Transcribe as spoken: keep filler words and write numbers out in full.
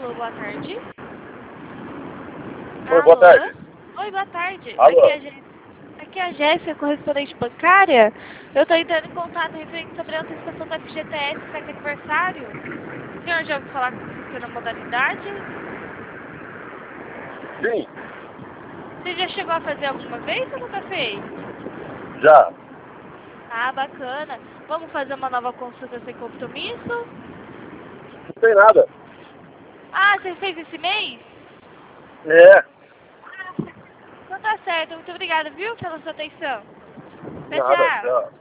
Alô, boa tarde. Oi, Alô? boa tarde. Oi, boa tarde. Alô? Aqui é a Jéssica. Aqui é a Jéssica, correspondente bancária. Eu estou entrando em contato referente sobre a antecipação da F G T S para que aniversário. O senhor já ouviu falar como funciona a modalidade? Sim, Você já chegou a fazer alguma vez ou nunca fez? já. Ah, bacana. Vamos fazer uma nova consulta sem compromisso? Não tem nada. Ah, você fez esse mês? É, Então tá certo. Muito obrigada, viu, pela sua atenção. Tchau, nada, tchau. tchau.